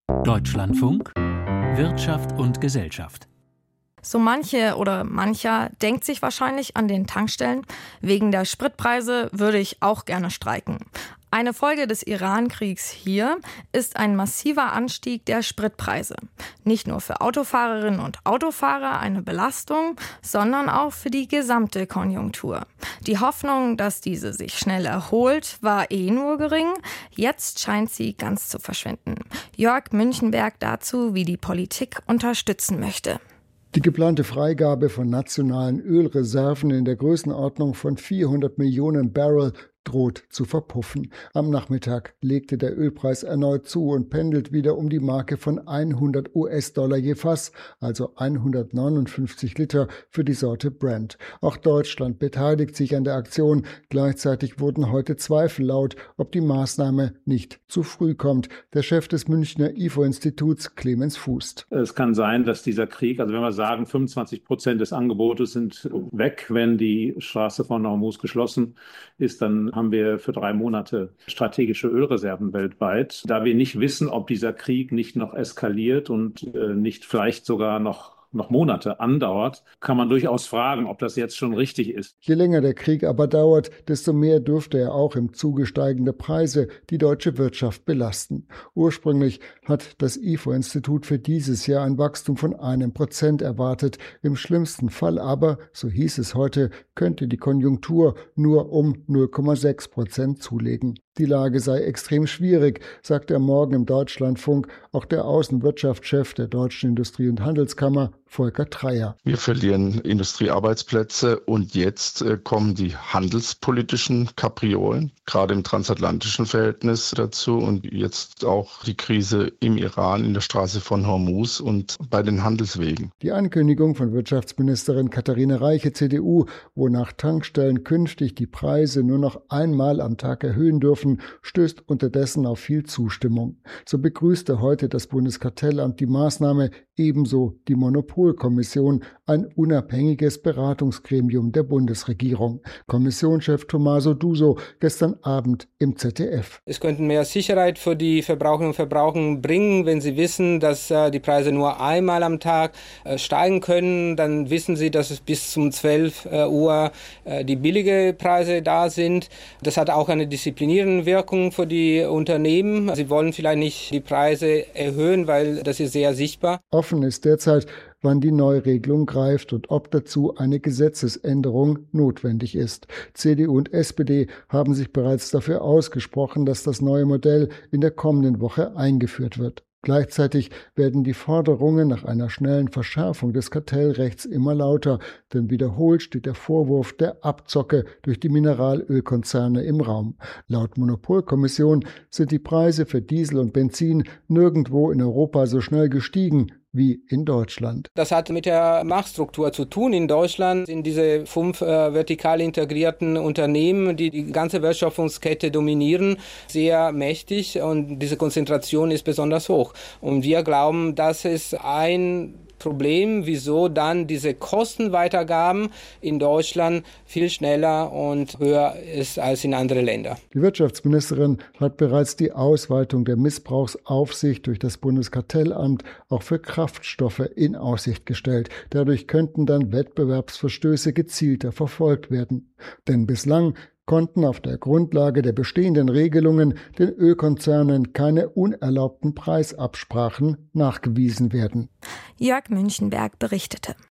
Deutschlandfunk Wirtschaft und Gesellschaft. So manche oder mancher denkt sich wahrscheinlich an den Tankstellen, wegen der Spritpreise würde ich auch gerne streiken. Eine Folge des Iran-Kriegs hier ist ein massiver Anstieg der Spritpreise. Nicht nur für Autofahrerinnen und Autofahrer eine Belastung, sondern auch für die gesamte Konjunktur. Die Hoffnung, dass diese sich schnell erholt, war nur gering. Jetzt scheint sie ganz zu verschwinden. Jörg Münchenberg dazu, wie die Politik unterstützen möchte. Die geplante Freigabe von nationalen Ölreserven in der Größenordnung von 400 Millionen Barrel droht zu verpuffen. Am Nachmittag legte der Ölpreis erneut zu und pendelt wieder um die Marke von 100 US-Dollar je Fass, also 159 Liter für die Sorte Brent. Auch Deutschland beteiligt sich an der Aktion. Gleichzeitig wurden heute Zweifel laut, ob die Maßnahme nicht zu früh kommt. Der Chef des Münchner IFO-Instituts, Clemens Fußt. Es kann sein, dass dieser Krieg, also wenn wir sagen, 25% des Angebotes sind weg, wenn die Straße von Hormuz geschlossen ist, dann haben wir für 3 Monate strategische Ölreserven weltweit. Da wir nicht wissen, ob dieser Krieg nicht noch eskaliert und nicht vielleicht sogar noch Monate andauert, kann man durchaus fragen, ob das jetzt schon richtig ist. Je länger der Krieg aber dauert, desto mehr dürfte er auch im Zuge steigender Preise die deutsche Wirtschaft belasten. Ursprünglich hat das IFO-Institut für dieses Jahr ein Wachstum von 1% erwartet. Im schlimmsten Fall aber, so hieß es heute, könnte die Konjunktur nur um 0,6% zulegen. Die Lage sei extrem schwierig, sagt er morgen im Deutschlandfunk auch der Außenwirtschaftschef der Deutschen Industrie- und Handelskammer, Volker Treyer. Wir verlieren Industriearbeitsplätze und jetzt kommen die handelspolitischen Kapriolen, gerade im transatlantischen Verhältnis dazu und jetzt auch die Krise im Iran, in der Straße von Hormuz und bei den Handelswegen. Die Ankündigung von Wirtschaftsministerin Katharina Reiche, CDU, wonach Tankstellen künftig die Preise nur noch einmal am Tag erhöhen dürfen, stößt unterdessen auf viel Zustimmung. So begrüßte heute das Bundeskartellamt die Maßnahme, ebenso die Monopolkommission, ein unabhängiges Beratungsgremium der Bundesregierung. Kommissionschef Tommaso Duso gestern Abend im ZDF. Es könnte mehr Sicherheit für die Verbraucherinnen und Verbraucher bringen, wenn sie wissen, dass die Preise nur einmal am Tag steigen können. Dann wissen sie, dass es bis zum 12 Uhr die billige Preise da sind. Das hat auch eine disziplinierende Wirkung für die Unternehmen. Sie wollen vielleicht nicht die Preise erhöhen, weil das ist sehr sichtbar. Offen ist derzeit, wann die Neuregelung greift und ob dazu eine Gesetzesänderung notwendig ist. CDU und SPD haben sich bereits dafür ausgesprochen, dass das neue Modell in der kommenden Woche eingeführt wird. Gleichzeitig werden die Forderungen nach einer schnellen Verschärfung des Kartellrechts immer lauter, denn wiederholt steht der Vorwurf der Abzocke durch die Mineralölkonzerne im Raum. Laut Monopolkommission sind die Preise für Diesel und Benzin nirgendwo in Europa so schnell gestiegen wie in Deutschland. Das hat mit der Machtstruktur zu tun. In Deutschland sind diese 5 vertikal integrierten Unternehmen, die die ganze Wertschöpfungskette dominieren, sehr mächtig und diese Konzentration ist besonders hoch. Und wir glauben, das ist ein Problem, wieso dann diese Kostenweitergaben in Deutschland viel schneller und höher ist als in anderen Ländern. Die Wirtschaftsministerin hat bereits die Ausweitung der Missbrauchsaufsicht durch das Bundeskartellamt auch für Kraftstoffe in Aussicht gestellt. Dadurch könnten dann Wettbewerbsverstöße gezielter verfolgt werden. Denn bislang konnten auf der Grundlage der bestehenden Regelungen den Ölkonzernen keine unerlaubten Preisabsprachen nachgewiesen werden. Jörg Münchenberg berichtete.